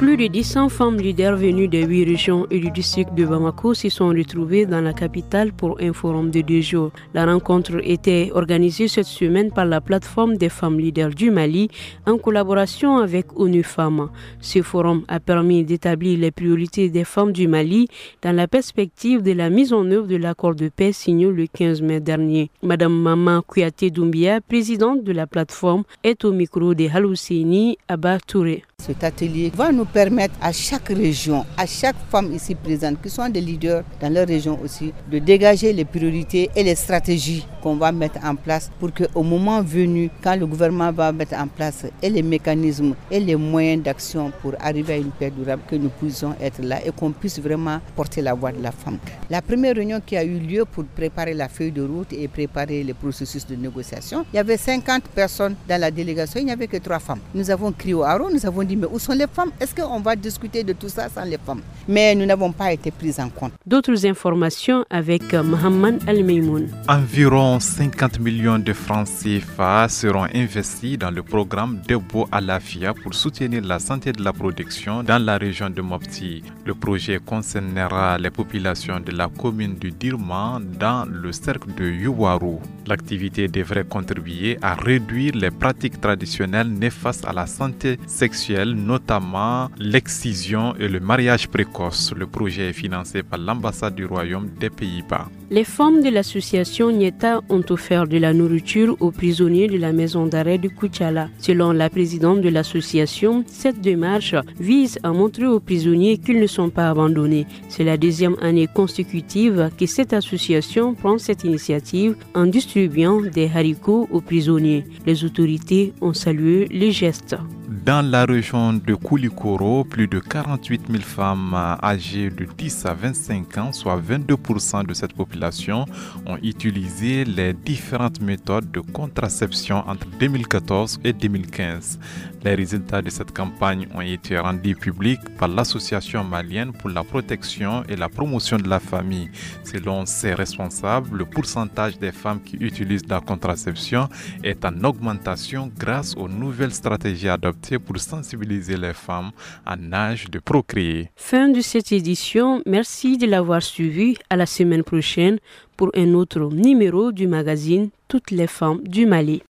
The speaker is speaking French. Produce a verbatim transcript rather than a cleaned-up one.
Plus de cent femmes leaders venues des huit régions et du district de Bamako se sont retrouvées dans la capitale pour un forum de deux jours. La rencontre était organisée cette semaine par la plateforme des femmes leaders du Mali en collaboration avec ONU Femmes. Ce forum a permis d'établir les priorités des femmes du Mali dans la perspective de la mise en œuvre de l'accord de paix signé le quinze mai dernier. Madame Maman Kouyaté Doumbia, présidente de la plateforme, est au micro de Halousseni Abba Touré. Cet atelier va nous permettre à chaque région, à chaque femme ici présente, qui sont des leaders dans leur région aussi, de dégager les priorités et les stratégies qu'on va mettre en place pour qu'au moment venu, quand le gouvernement va mettre en place et les mécanismes et les moyens d'action pour arriver à une paix durable, que nous puissions être là et qu'on puisse vraiment porter la voix de la femme. La première réunion qui a eu lieu pour préparer la feuille de route et préparer le processus de négociation, il y avait cinquante personnes dans la délégation, il n'y avait que trois femmes. Nous avons crié au haro, nous avons dit mais où sont les femmes? Est-ce qu'on va discuter de tout ça sans les femmes? Mais nous n'avons pas été prises en compte. D'autres informations avec Mohamed Al-Meimoun. Environ cinquante millions de francs C F A seront investis dans le programme Debo Alafia pour soutenir la santé de la production dans la région de Mopti. Le projet concernera les populations de la commune du Dirman dans le cercle de Yuwaru. L'activité devrait contribuer à réduire les pratiques traditionnelles néfastes à la santé sexuelle, notamment l'excision et le mariage précoce. Le projet est financé par l'ambassade du Royaume des Pays-Bas. Les femmes de l'association Nieta ont offert de la nourriture aux prisonniers de la maison d'arrêt de Koutchala. Selon la présidente de l'association, cette démarche vise à montrer aux prisonniers qu'ils ne sont pas abandonnés. C'est la deuxième année consécutive que cette association prend cette initiative en distribuant des haricots aux prisonniers. Les autorités ont salué les gestes. Dans la région de Koulikoro, plus de quarante-huit mille femmes âgées de dix à vingt-cinq ans, soit vingt-deux pour cent de cette population, ont utilisé les différentes méthodes de contraception entre deux mille quatorze et deux mille quinze. Les résultats de cette campagne ont été rendus publics par l'Association malienne pour la protection et la promotion de la famille. Selon ses responsables, le pourcentage des femmes qui utilisent la contraception est en augmentation grâce aux nouvelles stratégies adoptées pour sensibiliser les femmes en âge de procréer. Fin de cette édition. Merci de l'avoir suivi. À la semaine prochaine pour un autre numéro du magazine Toutes les femmes du Mali.